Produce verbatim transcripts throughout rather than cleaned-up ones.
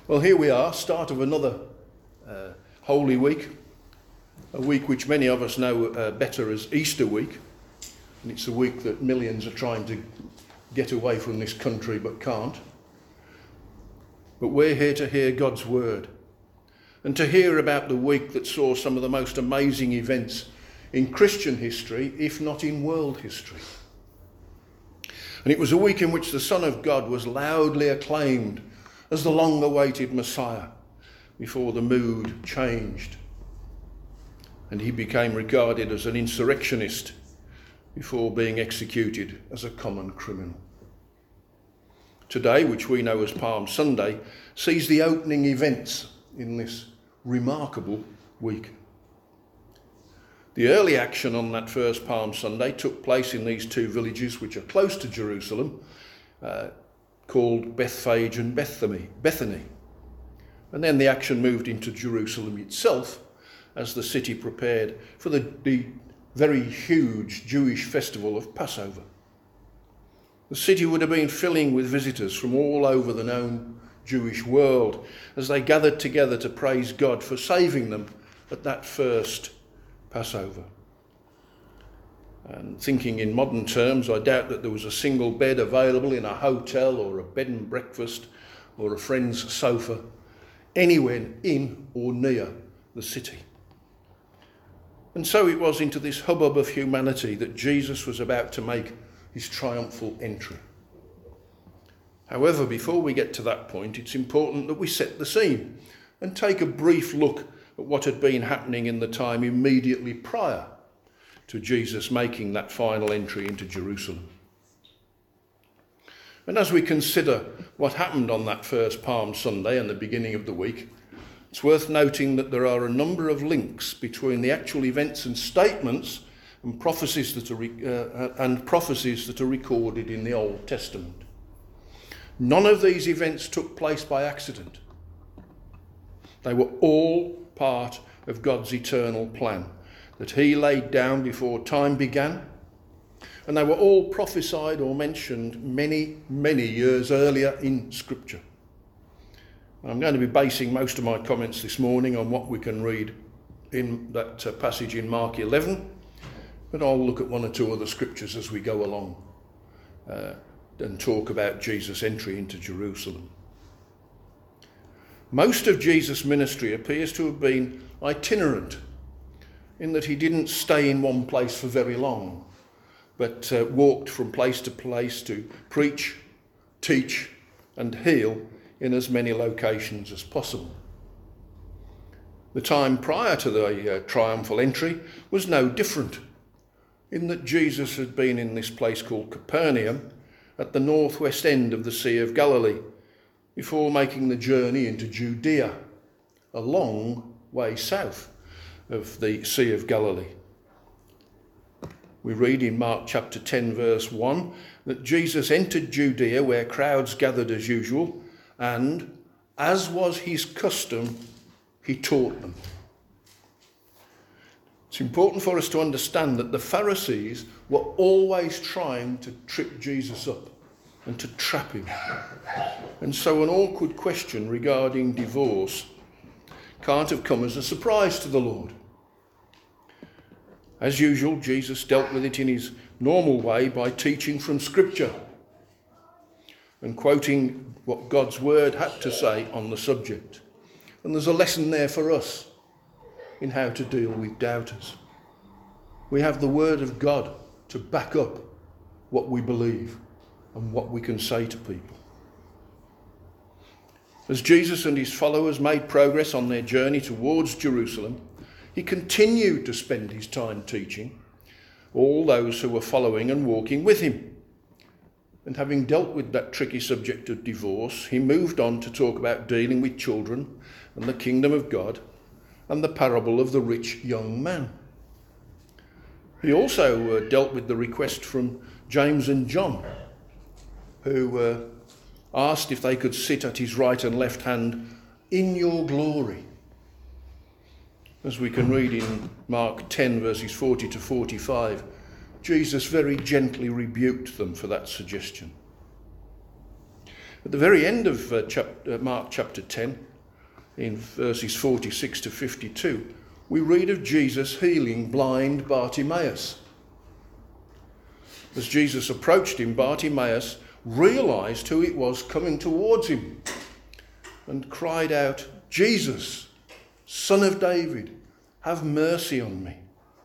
Well, here we are, start of another uh, Holy Week, a week which many of us know uh, better as Easter week, and it's a week that millions are trying to get away from this country but can't. But we're here to hear God's word and to hear about the week that saw some of the most amazing events in Christian history, if not in world history. And it was a week in which the Son of God was loudly acclaimed as the long-awaited Messiah before the mood changed and he became regarded as an insurrectionist before being executed as a common criminal. Today, which we know as Palm Sunday, sees the opening events in this remarkable week. The early action on that first Palm Sunday took place in these two villages which are close to Jerusalem, uh, called Bethphage and Bethany. And then the action moved into Jerusalem itself as the city prepared for the, the very huge Jewish festival of Passover. The city would have been filling with visitors from all over the known Jewish world as they gathered together to praise God for saving them at that first Passover. And thinking in modern terms, I doubt that there was a single bed available in a hotel or a bed and breakfast or a friend's sofa anywhere in or near the city. And so it was into this hubbub of humanity that Jesus was about to make his triumphal entry. However, before we get to that point, it's important that we set the scene and take a brief look at what had been happening in the time immediately prior to Jesus making that final entry into Jerusalem. And as we consider what happened on that first Palm Sunday and the beginning of the week, it's worth noting that there are a number of links between the actual events and statements and prophecies that are re- uh, and prophecies that are recorded in the Old Testament. None of these events took place by accident. They were all part of God's eternal plan that he laid down before time began, and they were all prophesied or mentioned many, many years earlier in Scripture. I'm going to be basing most of my comments this morning on what we can read in that uh, passage in Mark eleven, but I'll look at one or two other scriptures as we go along uh, and talk about Jesus' entry into Jerusalem. Most of Jesus' ministry appears to have been itinerant, in that he didn't stay in one place for very long, but uh, walked from place to place to preach, teach, and heal in as many locations as possible. The time prior to the uh, triumphal entry was no different, in that Jesus had been in this place called Capernaum at the northwest end of the Sea of Galilee before making the journey into Judea, a long way south of the Sea of Galilee. We read in Mark chapter ten verse one that Jesus entered Judea where crowds gathered as usual, and as was his custom, he taught them. It's important for us to understand that the Pharisees were always trying to trip Jesus up and to trap him. And so an awkward question regarding divorce can't have come as a surprise to the Lord. As usual, Jesus dealt with it in his normal way by teaching from Scripture and quoting what God's word had to say on the subject. And there's a lesson there for us in how to deal with doubters. We have the word of God to back up what we believe and what we can say to people. As Jesus and his followers made progress on their journey towards Jerusalem, he continued to spend his time teaching all those who were following and walking with him. And having dealt with that tricky subject of divorce, he moved on to talk about dealing with children and the kingdom of God and the parable of the rich young man. He also uh, dealt with the request from James and John, who uh, asked if they could sit at his right and left hand in your glory. As we can read in Mark ten verses forty to forty-five, Jesus very gently rebuked them for that suggestion. At the very end of uh, chap- uh, Mark chapter ten, in verses forty-six to fifty-two, we read of Jesus healing blind Bartimaeus. As Jesus approached him, Bartimaeus realised who it was coming towards him and cried out, "Jesus, Son of David, have mercy on me."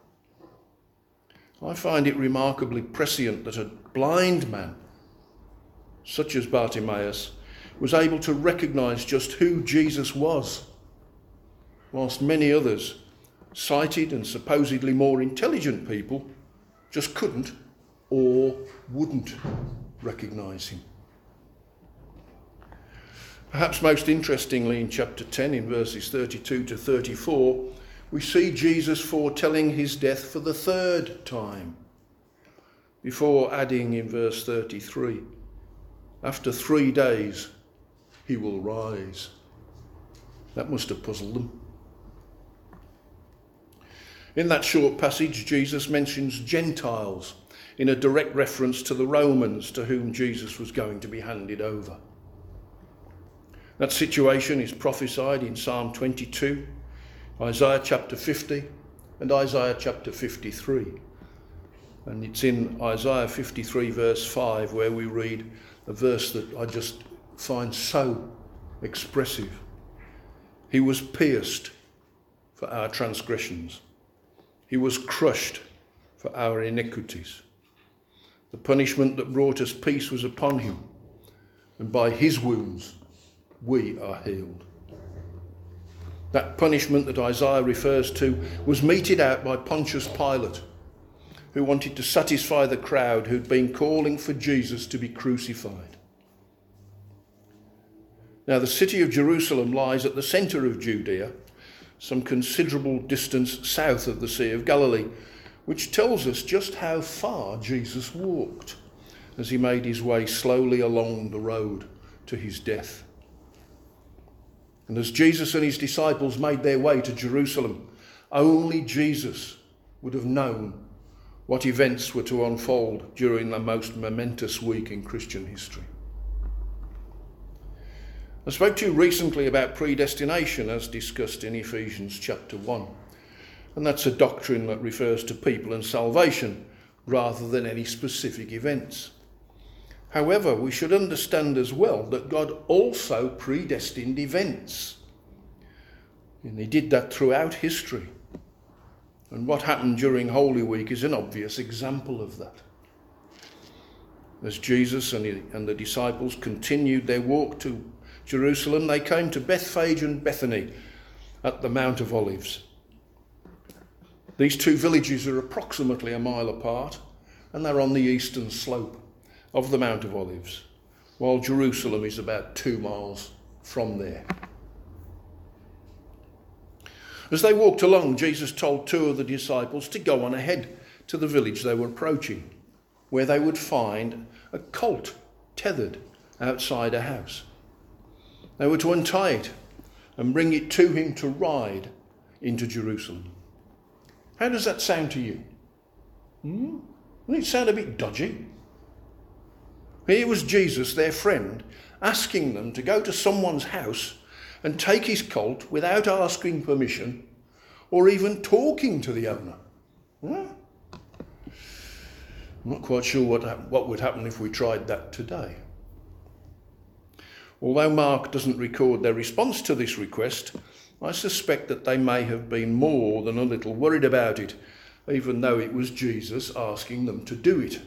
I find it remarkably prescient that a blind man, such as Bartimaeus, was able to recognise just who Jesus was, whilst many others, sighted and supposedly more intelligent people, just couldn't or wouldn't recognise him. Perhaps most interestingly, in chapter ten, in verses thirty-two to thirty-four, we see Jesus foretelling his death for the third time, before adding in verse thirty-three, "After three days he will rise." That must have puzzled them. In that short passage, Jesus mentions Gentiles in a direct reference to the Romans to whom Jesus was going to be handed over. That situation is prophesied in Psalm twenty-two, Isaiah chapter fifty, and Isaiah chapter fifty-three. And it's in Isaiah fifty-three verse five where we read a verse that I just find so expressive. "He was pierced for our transgressions. He was crushed for our iniquities. The punishment that brought us peace was upon him, and by his wounds we are healed." That punishment that Isaiah refers to was meted out by Pontius Pilate, who wanted to satisfy the crowd who'd been calling for Jesus to be crucified. Now, the city of Jerusalem lies at the centre of Judea, some considerable distance south of the Sea of Galilee, which tells us just how far Jesus walked as he made his way slowly along the road to his death. And as Jesus and his disciples made their way to Jerusalem, only Jesus would have known what events were to unfold during the most momentous week in Christian history. I spoke to you recently about predestination as discussed in Ephesians chapter one. And that's a doctrine that refers to people and salvation rather than any specific events. However, we should understand as well that God also predestined events. And he did that throughout history. And what happened during Holy Week is an obvious example of that. As Jesus and, he, and the disciples continued their walk to Jerusalem, they came to Bethphage and Bethany at the Mount of Olives. These two villages are approximately a mile apart, and they're on the eastern slope of the Mount of Olives, while Jerusalem is about two miles from there. As they walked along, Jesus told two of the disciples to go on ahead to the village they were approaching, where they would find a colt tethered outside a house. They were to untie it and bring it to him to ride into Jerusalem. How does that sound to you? Hmm? Doesn't it sound a bit dodgy? Here was Jesus, their friend, asking them to go to someone's house and take his colt without asking permission or even talking to the owner. Hmm? I'm not quite sure what, what would happen if we tried that today. Although Mark doesn't record their response to this request, I suspect that they may have been more than a little worried about it, even though it was Jesus asking them to do it.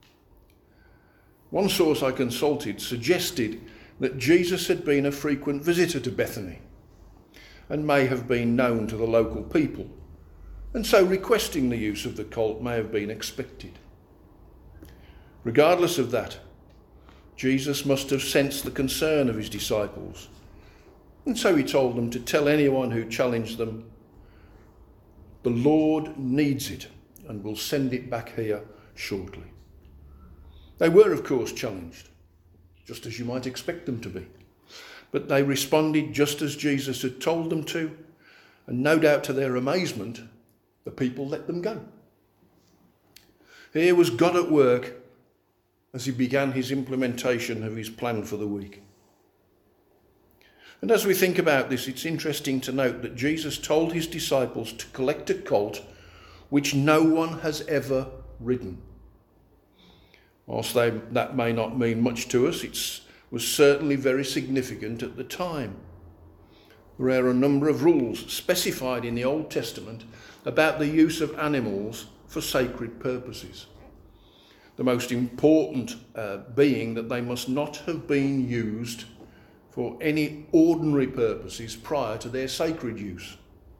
One source I consulted suggested that Jesus had been a frequent visitor to Bethany and may have been known to the local people, and so requesting the use of the colt may have been expected. Regardless of that, Jesus must have sensed the concern of his disciples, and so he told them to tell anyone who challenged them, "The Lord needs it and will send it back here shortly." They were, of course, challenged, just as you might expect them to be. But they responded just as Jesus had told them to, and no doubt to their amazement, the people let them go. Here was God at work as he began his implementation of his plan for the week. And as we think about this, it's interesting to note that Jesus told his disciples to collect a colt which no one has ever ridden. Whilst they, that may not mean much to us, it was certainly very significant at the time. There are a number of rules specified in the Old Testament about the use of animals for sacred purposes. The most important uh, being that they must not have been used for any ordinary purposes prior to their sacred use.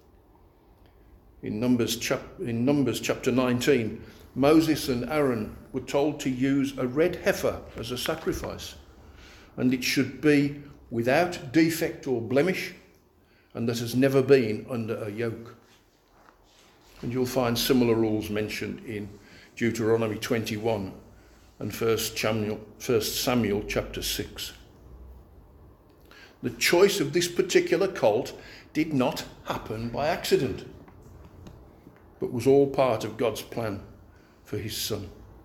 In Numbers, chap- in Numbers chapter nineteen, Moses and Aaron were told to use a red heifer as a sacrifice, and it should be without defect or blemish, and that has never been under a yoke. And you'll find similar rules mentioned in Deuteronomy twenty-one and First Samuel, First Samuel chapter six. The choice of this particular colt did not happen by accident, but was all part of God's plan for his son.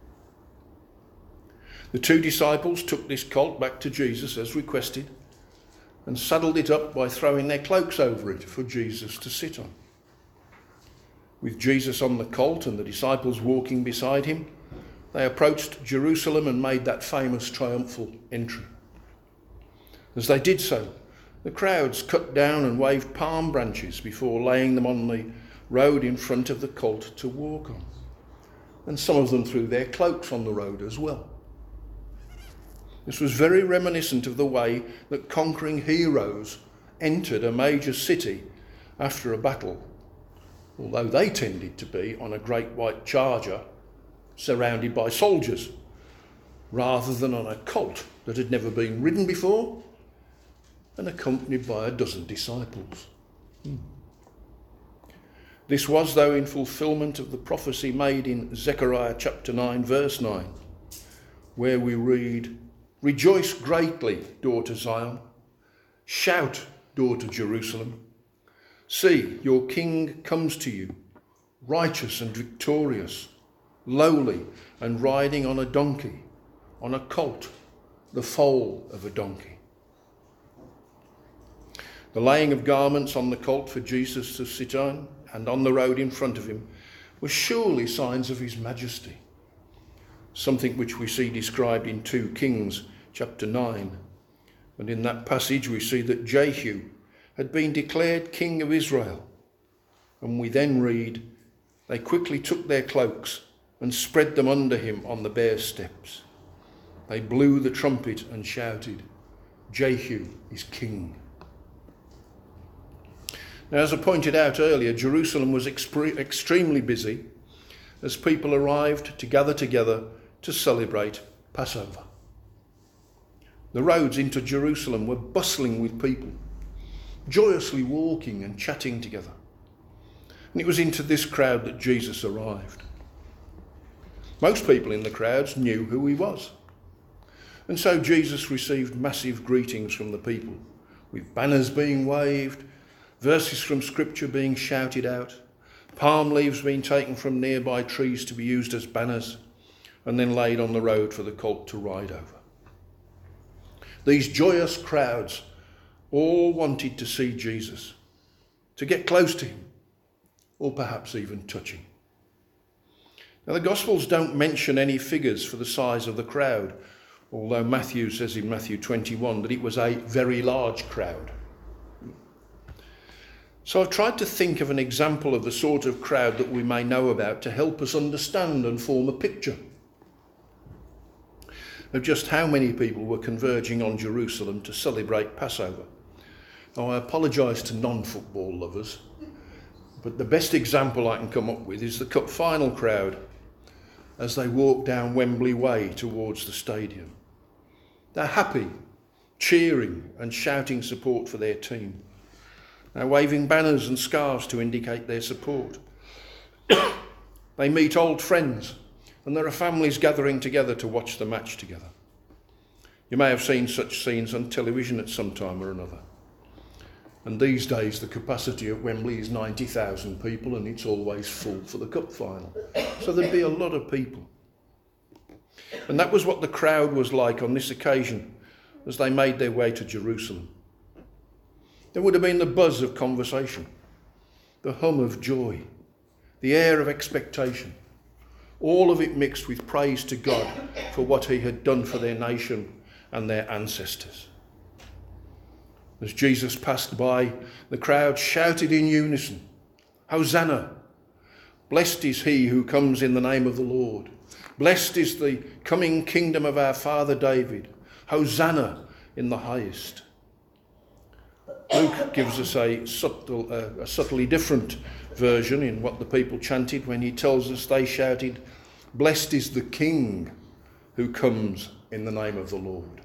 The two disciples took this colt back to Jesus as requested and saddled it up by throwing their cloaks over it for Jesus to sit on. With Jesus on the colt and the disciples walking beside him, they approached Jerusalem and made that famous triumphal entry. As they did so, the crowds cut down and waved palm branches before laying them on the road in front of the colt to walk on. And some of them threw their cloaks on the road as well. This was very reminiscent of the way that conquering heroes entered a major city after a battle, although they tended to be on a great white charger surrounded by soldiers, rather than on a colt that had never been ridden before and accompanied by a dozen disciples. Hmm. This was, though, in fulfilment of the prophecy made in Zechariah chapter nine, verse nine, where we read, "Rejoice greatly, daughter Zion. Shout, daughter Jerusalem. See, your king comes to you, righteous and victorious, lowly and riding on a donkey, on a colt, the foal of a donkey." The laying of garments on the colt for Jesus to sit on and on the road in front of him were surely signs of his majesty, something which we see described in Second Kings chapter nine. And in that passage we see that Jehu had been declared king of Israel. And we then read, "They quickly took their cloaks and spread them under him on the bare steps. They blew the trumpet and shouted, 'Jehu is king.'" Now, as I pointed out earlier, Jerusalem was expre- extremely busy as people arrived to gather together to celebrate Passover. The roads into Jerusalem were bustling with people, joyously walking and chatting together. And it was into this crowd that Jesus arrived. Most people in the crowds knew who he was. And so Jesus received massive greetings from the people, with banners being waved, verses from Scripture being shouted out, palm leaves being taken from nearby trees to be used as banners, and then laid on the road for the colt to ride over. These joyous crowds all wanted to see Jesus, to get close to him, or perhaps even touch him. Now, the Gospels don't mention any figures for the size of the crowd, although Matthew says in Matthew twenty-one that it was a very large crowd. So I've tried to think of an example of the sort of crowd that we may know about to help us understand and form a picture of just how many people were converging on Jerusalem to celebrate Passover. Now, I apologise to non-football lovers, but the best example I can come up with is the cup final crowd as they walk down Wembley Way towards the stadium. They're happy, cheering and shouting support for their team. They're waving banners and scarves to indicate their support. They meet old friends, and there are families gathering together to watch the match together. You may have seen such scenes on television at some time or another. And these days the capacity at Wembley is ninety thousand people, and it's always full for the cup final. So there'd be a lot of people. And that was what the crowd was like on this occasion as they made their way to Jerusalem. There would have been the buzz of conversation, the hum of joy, the air of expectation, all of it mixed with praise to God for what he had done for their nation and their ancestors. As Jesus passed by, the crowd shouted in unison, "Hosanna! Blessed is he who comes in the name of the Lord. Blessed is the coming kingdom of our father David. Hosanna in the highest." Luke gives us a, subtle, uh, a subtly different version in what the people chanted when he tells us they shouted, "Blessed is the King who comes in the name of the Lord."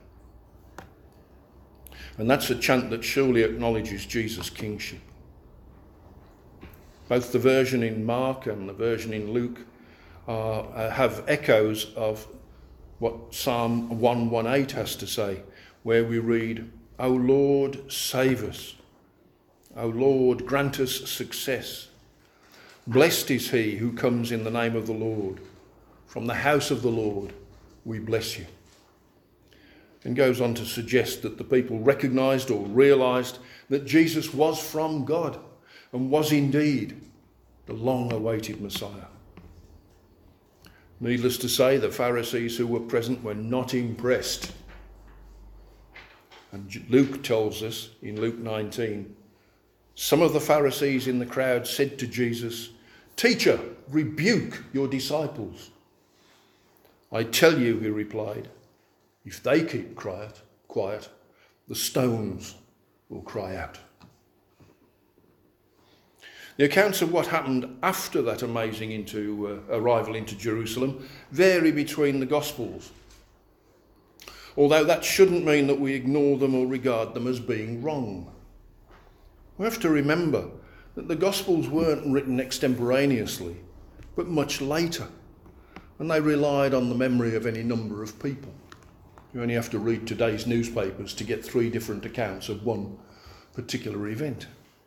And that's a chant that surely acknowledges Jesus' kingship. Both the version in Mark and the version in Luke are, uh, have echoes of what Psalm one eighteen has to say, where we read, "O Lord, save us. O Lord, grant us success. Blessed is he who comes in the name of the Lord. From the house of the Lord, we bless you." And goes on to suggest that the people recognised or realised that Jesus was from God and was indeed the long-awaited Messiah. Needless to say, the Pharisees who were present were not impressed. And Luke tells us in Luke nineteen, some of the Pharisees in the crowd said to Jesus, "Teacher, rebuke your disciples." "I tell you," he replied, "if they keep quiet, quiet, the stones will cry out." The accounts of what happened after that amazing into, uh, arrival into Jerusalem vary between the Gospels. Although that shouldn't mean that we ignore them or regard them as being wrong. We have to remember that the Gospels weren't written extemporaneously, but much later, and they relied on the memory of any number of people. You only have to read today's newspapers to get three different accounts of one particular event.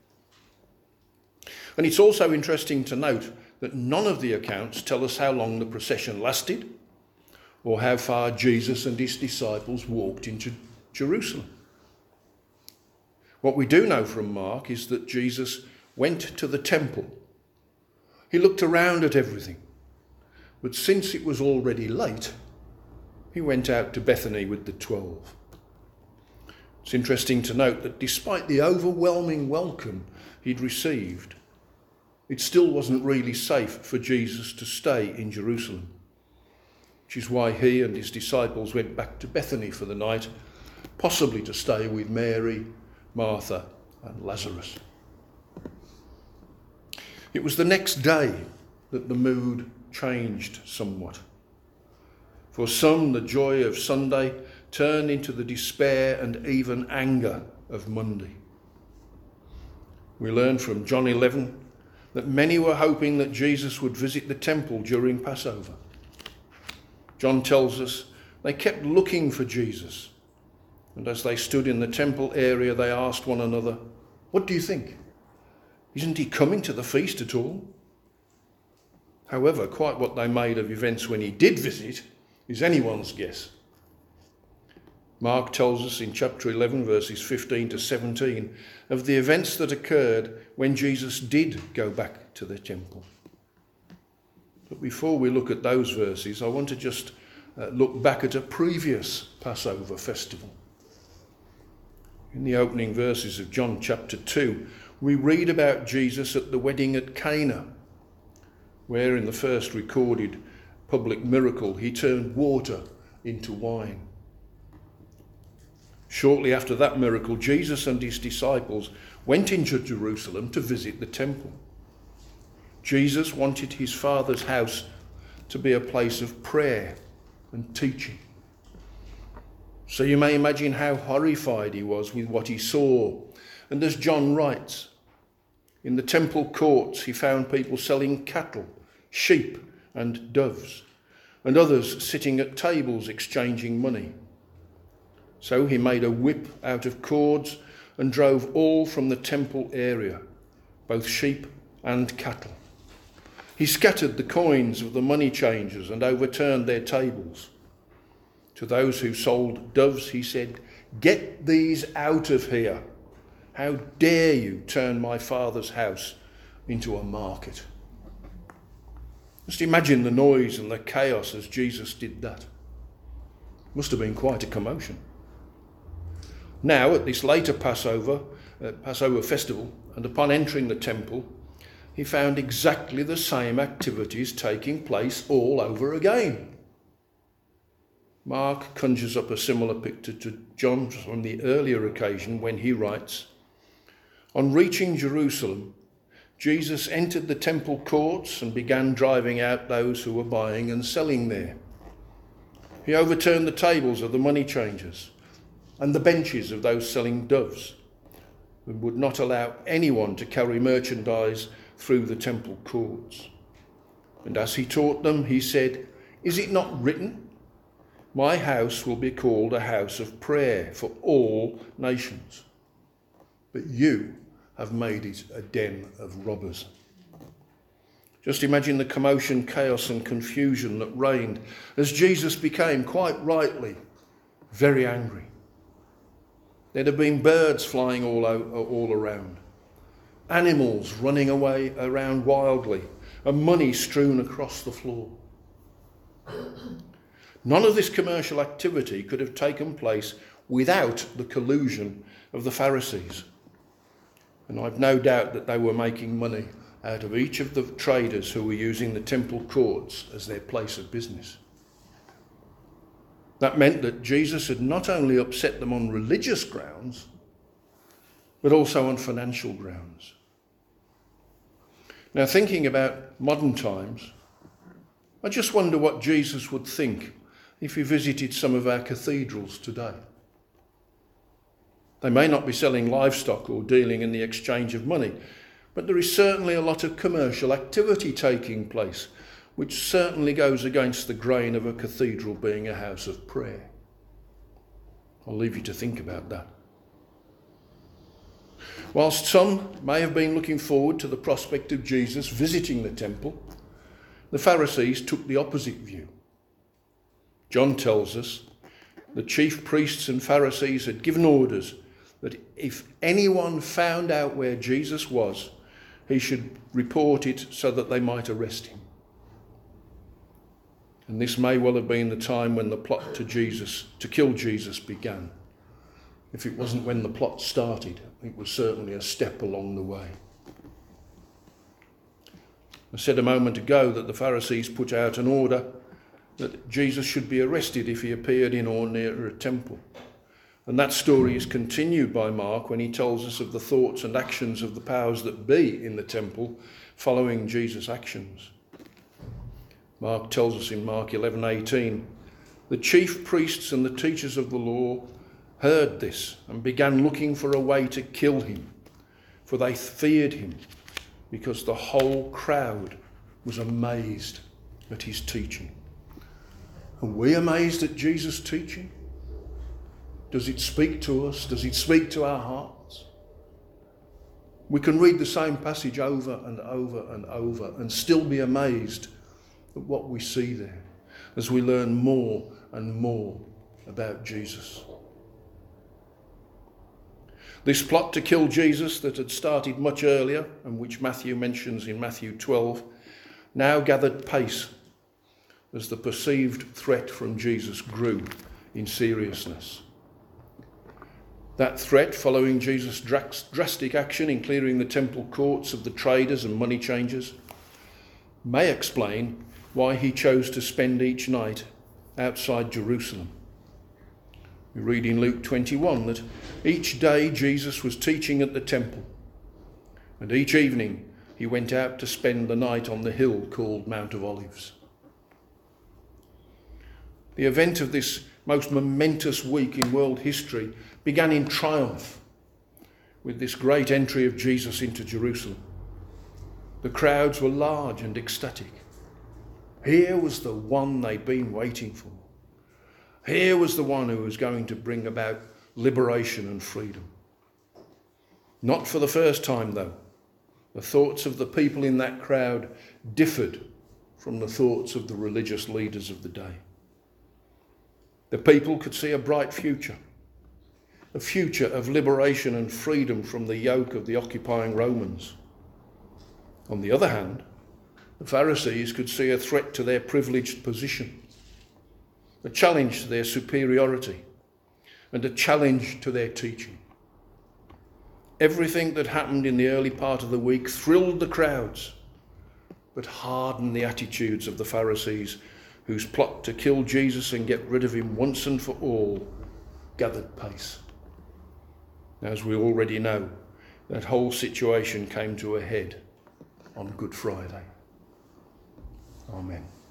And it's also interesting to note that none of the accounts tell us how long the procession lasted or how far Jesus and his disciples walked into Jerusalem. What we do know from Mark is that Jesus went to the temple. He looked around at everything, but since it was already late, he went out to Bethany with the twelve. It's interesting to note that despite the overwhelming welcome he'd received, it still wasn't really safe for Jesus to stay in Jerusalem, which is why he and his disciples went back to Bethany for the night, possibly to stay with Mary, Martha, and Lazarus. It was the next day that the mood changed somewhat. For some, the joy of Sunday turned into the despair and even anger of Monday. We learn from John eleven that many were hoping that Jesus would visit the temple during Passover. John tells us they kept looking for Jesus, and as they stood in the temple area, they asked one another, "What do you think? Isn't he coming to the feast at all?" However, quite what they made of events when he did visit is anyone's guess. Mark tells us in chapter eleven, verses fifteen to seventeen, of the events that occurred when Jesus did go back to the temple. But before we look at those verses, I want to just uh, look back at a previous Passover festival. In the opening verses of John chapter two, we read about Jesus at the wedding at Cana, where in the first recorded public miracle, he turned water into wine. Shortly after that miracle, Jesus and his disciples went into Jerusalem to visit the temple. Jesus wanted his Father's house to be a place of prayer and teaching. So you may imagine how horrified he was with what he saw. And as John writes, in the temple courts he found people selling cattle, sheep and doves, and others sitting at tables exchanging money. So he made a whip out of cords and drove all from the temple area, both sheep and cattle. He scattered the coins of the money changers and overturned their tables. To those who sold doves, he said, "Get these out of here. How dare you turn my Father's house into a market?" Just imagine the noise and the chaos as Jesus did that. Must have been quite a commotion. Now, at this later Passover, uh, Passover festival, and upon entering the temple, he found exactly the same activities taking place all over again. Mark conjures up a similar picture to John from the earlier occasion when he writes, "On reaching Jerusalem, Jesus entered the temple courts and began driving out those who were buying and selling there. He overturned the tables of the money changers and the benches of those selling doves, and would not allow anyone to carry merchandise through the temple courts. And as he taught them, he said, 'Is it not written, my house will be called a house of prayer for all nations? But you have made it a den of robbers.'" Just imagine the commotion, chaos and confusion that reigned as Jesus became, quite rightly, very angry. There'd have been birds flying all, o- all around, animals running away around wildly, and money strewn across the floor. None of this commercial activity could have taken place without the collusion of the Pharisees. And I've no doubt that they were making money out of each of the traders who were using the temple courts as their place of business. That meant that Jesus had not only upset them on religious grounds, but also on financial grounds. Now, thinking about modern times, I just wonder what Jesus would think if he visited some of our cathedrals today. They may not be selling livestock or dealing in the exchange of money, but there is certainly a lot of commercial activity taking place, which certainly goes against the grain of a cathedral being a house of prayer. I'll leave you to think about that. Whilst some may have been looking forward to the prospect of Jesus visiting the temple, the Pharisees took the opposite view. John tells us the chief priests and Pharisees had given orders that if anyone found out where Jesus was, he should report it so that they might arrest him. And this may well have been the time when the plot to Jesus, to kill Jesus began. If it wasn't when the plot started, it was certainly a step along the way. I said a moment ago that the Pharisees put out an order that Jesus should be arrested if he appeared in or near a temple. And that story is continued by Mark when he tells us of the thoughts and actions of the powers that be in the temple following Jesus' actions. Mark tells us in Mark eleven eighteen, "The chief priests and the teachers of the law heard this and began looking for a way to kill him, for they feared him, because the whole crowd was amazed at his teaching." Are we amazed at Jesus' teaching? Does it speak to us? Does it speak to our hearts? We can read the same passage over and over and over and still be amazed at what we see there as we learn more and more about Jesus. This plot to kill Jesus that had started much earlier and which Matthew mentions in Matthew twelve now gathered pace as the perceived threat from Jesus grew in seriousness. That threat, following Jesus' drastic action in clearing the temple courts of the traders and money changers, may explain why he chose to spend each night outside Jerusalem. We read in Luke twenty-one that each day Jesus was teaching at the temple, and each evening he went out to spend the night on the hill called Mount of Olives. The event of this most momentous week in world history began in triumph with this great entry of Jesus into Jerusalem. The crowds were large and ecstatic. Here was the one they'd been waiting for. Here was the one who was going to bring about liberation and freedom. Not for the first time, though. The thoughts of the people in that crowd differed from the thoughts of the religious leaders of the day. The people could see a bright future, a future of liberation and freedom from the yoke of the occupying Romans. On the other hand, the Pharisees could see a threat to their privileged position, a challenge to their superiority, and a challenge to their teaching. Everything that happened in the early part of the week thrilled the crowds, but hardened the attitudes of the Pharisees, whose plot to kill Jesus and get rid of him once and for all gathered pace. As we already know, that whole situation came to a head on Good Friday. Amen.